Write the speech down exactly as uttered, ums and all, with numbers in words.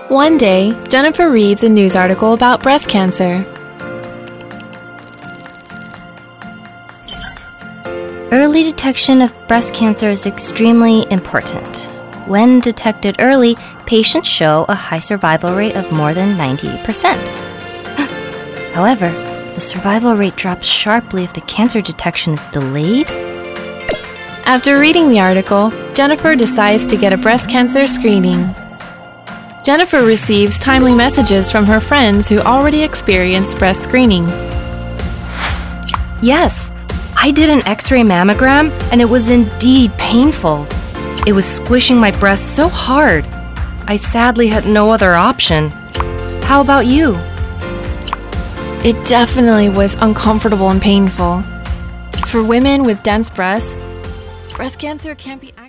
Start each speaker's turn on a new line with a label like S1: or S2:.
S1: One day, Jennifer reads a news article about breast cancer.
S2: Early detection of breast cancer is extremely important. When detected early, patients show a high survival rate of more than ninety percent. However, the survival rate drops sharply if the cancer detection is delayed.
S1: After reading the article, Jennifer decides to get a breast cancer screening. Jennifer receives timely messages from her friends who already experienced breast screening.
S2: Yes, I did an X-ray mammogram and it was indeed painful. It was squishing my breast so hard. I sadly had no other option. How about you?
S1: It definitely was uncomfortable and painful. For women with dense breasts, breast cancer can't be